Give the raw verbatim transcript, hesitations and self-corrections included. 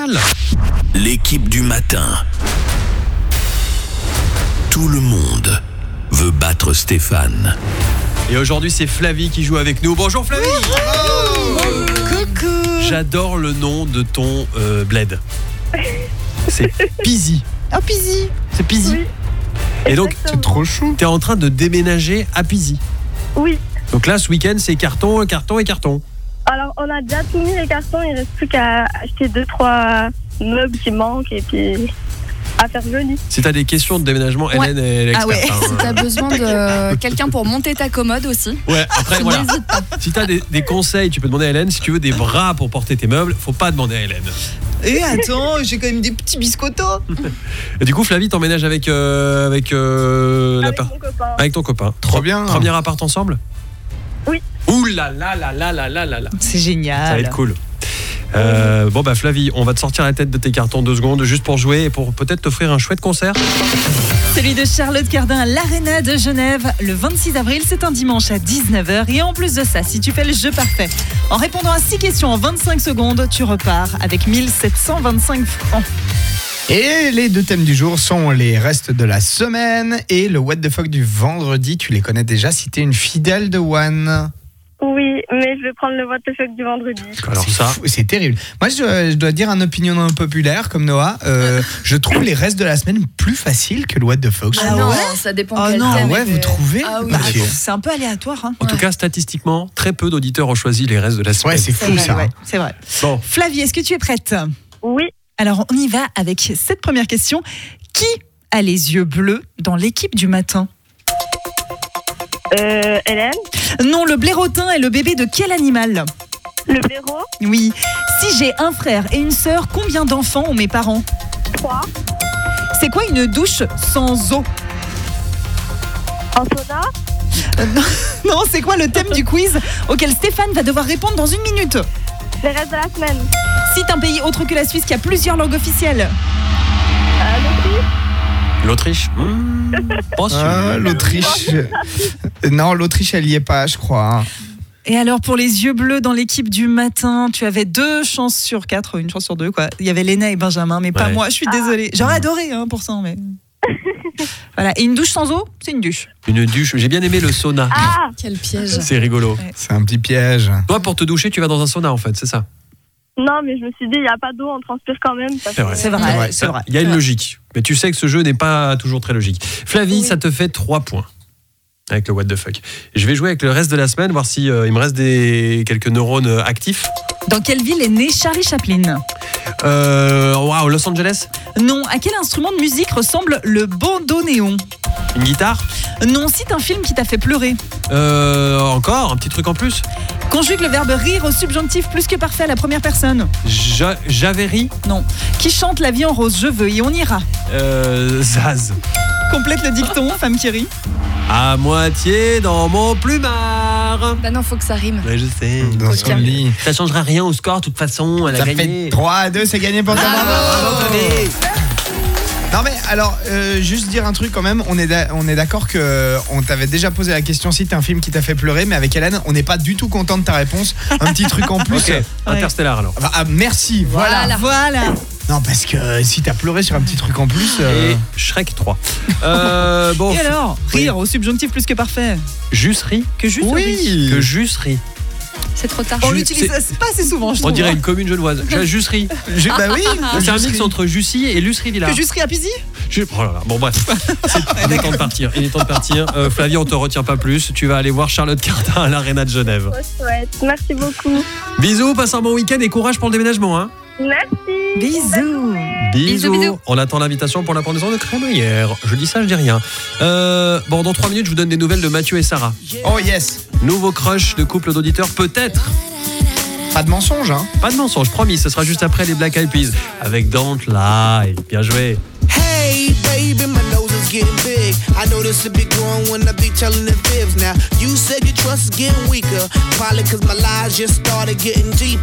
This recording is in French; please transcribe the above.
Charles. L'équipe du matin. Tout le monde veut battre Stéphane. Et aujourd'hui, c'est Flavie qui joue avec nous. Bonjour Flavie. Coucou. J'adore le nom de ton euh, bled. C'est Pizy. Oh, Pizy. C'est Pizy. Oui. Et donc, Exactement. Trop chou. t'es en train de déménager à Pizy. Oui. Donc là, ce week-end, c'est carton, carton et carton. Alors, on a déjà tout mis les cartons. Il reste plus qu'à acheter deux, trois meubles qui manquent et puis à faire joli. Si t'as des questions de déménagement, Ouais. Hélène est l'experte. Ah ouais. hein. Si t'as besoin de quelqu'un pour monter ta commode aussi, Ouais, après, voilà. n'hésite pas. Si t'as des, des conseils, tu peux demander à Hélène. Si tu veux des bras pour porter tes meubles, faut pas demander à Hélène. Et attends, j'ai quand même des petits biscottos. Et du coup, Flavie, t'emménages avec, euh, avec, euh, la Avec per- mon copain. avec ton copain. Trop bien. Premier appart ensemble? Oui. Ouh là là là là là là là là. C'est Ça va génial. être cool. Euh, bon bah Flavie, on va te sortir la tête de tes cartons deux secondes juste pour jouer et pour peut-être t'offrir un chouette concert. Celui de Charlotte Cardin à l'Arena de Genève le vingt-six avril, c'est un dimanche à dix-neuf heures. Et en plus de ça, si tu fais le jeu parfait, en répondant à six questions en vingt-cinq secondes, tu repars avec mille sept cent vingt-cinq francs. Et les deux thèmes du jour sont les restes de la semaine et le what the fuck du vendredi. Tu les connais déjà si t'es une fidèle de One. Oui, mais je vais prendre le what the fuck du vendredi. Alors C'est ça, fou, c'est terrible. Moi, je, je dois dire un opinion non populaire comme Noah. Euh, je trouve les restes de la semaine plus faciles que le what the fuck. Ah Ah non, ouais ça dépend Oh quel non. Ah thème. ouais, vous trouvez Ah oui. Bah, Ok. c'est un peu aléatoire. Hein. en tout cas statistiquement, très peu d'auditeurs ont choisi les restes de la semaine. Ouais, c'est C'est fou vrai, ça. ouais, c'est vrai. Bon, Flavie, est-ce que tu es prête? Oui. Alors on y va avec cette première question. Qui a les yeux bleus dans l'équipe du matin? Euh, Hélène, Non, le blaireautin est le bébé de quel animal? le blaireau, Oui. Si j'ai un frère et une sœur, combien d'enfants ont mes parents? trois, C'est quoi une douche sans eau? un sauna, Euh, non, non, c'est quoi le thème du quiz auquel Stéphane va devoir répondre dans une minute? les restes de la semaine. Cite un pays autre que la Suisse qui a plusieurs langues officielles. Euh, l'Autriche, l'Autriche. Mmh, pas sûr. Ah, l'Autriche. Non, l'Autriche, elle y est pas, je crois. hein. Et alors pour les yeux bleus dans l'équipe du matin, tu avais deux chances sur quatre, une chance sur deux quoi. Il y avait Léna et Benjamin, mais pas Ouais. moi. Je suis désolée. J'aurais adoré hein, pour ça, mais voilà. Et une douche sans eau, c'est une douche. Une douche. J'ai bien aimé le sauna. Ah, Quel piège. C'est rigolo. C'est un petit piège. Toi, pour te doucher, tu vas dans un sauna en fait, c'est ça? non, mais je me suis dit, il n'y a pas d'eau, on transpire quand même. ça C'est vrai. fait- C'est vrai, C'est vrai. c'est vrai. Il y a une logique. Mais tu sais que ce jeu n'est pas toujours très logique. Flavie, Oui. ça te fait trois points. Avec le what the fuck. Je vais jouer avec le reste de la semaine, voir si euh, il me reste des quelques neurones euh, actifs. Dans quelle ville est né Charlie Chaplin? Euh, wow, Los Angeles. Non. À quel instrument de musique ressemble le bandoneon? Une guitare. Non. Cite un film qui t'a fait pleurer. Euh, encore un petit truc en plus. Conjugue le verbe rire au subjonctif plus que parfait à la première personne. Ja- J'avais ri. Non. Qui chante La vie en rose, je veux et on ira. Euh, Zaz. Complète le dicton, femme qui rit. À moitié dans mon plumard. Bah non, faut que ça rime. Ouais, je sais. Dans son Coquin. lit. Ça changera rien au score, de toute façon, elle a Ça gagné. fait trois à deux, c'est gagné pour ta Bravo, maman. bravo, Flavie. Non mais alors, euh, juste dire un truc quand même, on est, d'a- on est d'accord que on t'avait déjà posé la question si t'es un film qui t'a fait pleurer, mais avec Hélène, on n'est pas du tout content de ta réponse. Un petit truc en plus. Ok, Interstellar alors. Ah, ah, merci, voilà. Voilà. Non parce que euh, si t'as pleuré sur un petit truc en plus... euh, Et Shrek trois. Euh, bon, Et alors? Rire au subjonctif plus que parfait. juste ri. Que juste rire. Oui. Que juste ri. C'est trop tard. On Ju- l'utilise c'est- pas assez souvent, je On trouve. dirait hein. une commune genevoise. J'ai juste ri. Je- bah oui. C'est un Juste mix ri. entre Jussy et Lucerie Villard. Que juste rire à Pizy? Je- Oh là là. Bon bref, C'est- il est temps de partir. Il est temps de partir. Euh, Flavie, on te retient pas plus. Tu vas aller voir Charlotte Cardin à l'Arena de Genève. trop chouette. Merci beaucoup. Bisous, passe un bon week-end et courage pour le déménagement. Hein. Merci. Bisous. Bisous. Bisous, bisous. On attend l'invitation pour la pendaison de crémaillère. Je dis ça, je dis rien. Euh, bon, dans trois minutes, je vous donne des nouvelles de Mathieu et Sarah. Oh yes. Nouveau crush de couple d'auditeurs, peut-être. Pas de mensonge hein. Pas de mensonge, promis. Ce sera juste après les Black Eyed Peas avec Don't Lie. Bien joué. Hey, baby, my nose is getting big. I know this a big one when I be telling the fibs. Now, you said your trust is getting weaker. Probably cause my lies just started getting deeper.